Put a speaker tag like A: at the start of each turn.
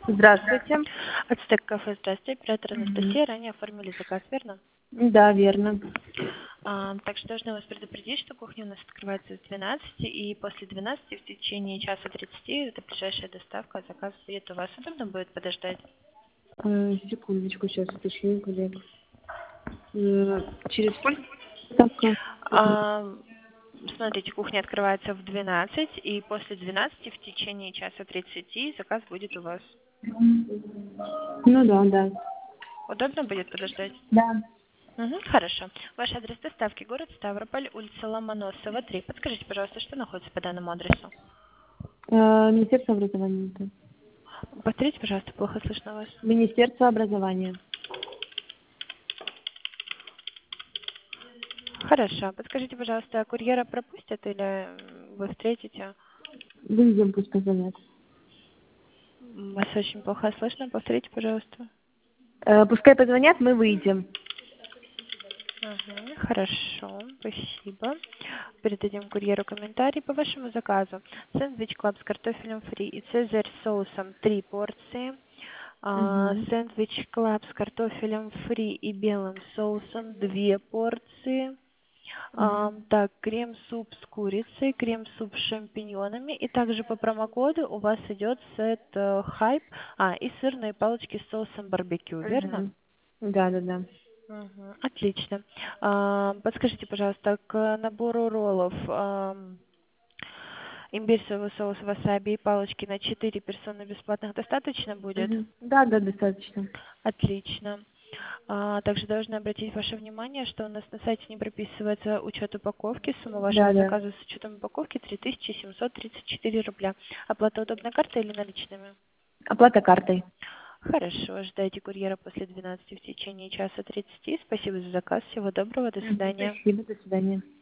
A: Здравствуйте.
B: Ацтек кафе, здравствуйте, оператор
A: Мгм.
B: Анастасия. Ранее оформили заказ, верно?
A: Да, верно.
B: Также должна вас предупредить, что кухня у нас открывается с 12 и после 12 в течение часа 30 это ближайшая доставка, заказ будет у вас. Удобно будет подождать?
A: Секундочку, сейчас уточню, коллега. Через сколько? Доставка?
B: А, Смотрите, кухня открывается в 12 и после 12 в течение часа 30 заказ будет у вас.
A: Ну да, да.
B: Удобно будет подождать?
A: Да.
B: Угу, хорошо. Ваш адрес доставки город Ставрополь, улица Ломоносова, 3. Подскажите, пожалуйста, что находится по данному адресу?
A: Министерство образования. Да.
B: Повторите, пожалуйста, плохо слышно вас.
A: Министерство образования.
B: Хорошо. Подскажите, пожалуйста, курьера пропустят или вы встретите?
A: Выйдем, пусть позвонят.
B: Вас очень плохо слышно. Повторите, пожалуйста.
A: Пускай позвонят, мы выйдем.
B: Угу, хорошо, спасибо. Передадим курьеру комментарий по вашему заказу. Сэндвич клаб с картофелем фри и цезарь с соусом 3 порции.
A: Угу.
B: Сэндвич клаб с картофелем фри и белым соусом 2 порции. Так, крем-суп с курицей, крем-суп с шампиньонами. И также по промокоду у вас идет сет хайп, и сырные палочки с соусом барбекю, верно?
A: Угу. Да, да, да.
B: Мгм. Отлично. Подскажите, пожалуйста, к набору роллов имбирь, соевый соус, васаби и палочки на 4 персоны бесплатных достаточно будет?
A: Угу. Да, да, достаточно.
B: Отлично. Также должна обратить ваше внимание, что у нас на сайте не прописывается учет упаковки. Сумма
A: Да,
B: вашего
A: да.
B: заказа с учетом упаковки 3734 рубля. Оплата удобной картой или наличными?
A: Оплата картой.
B: Хорошо, ждайте курьера после 12 в течение часа 30. Спасибо за заказ. Всего доброго. До
A: Мгм.
B: свидания.
A: Спасибо, до свидания.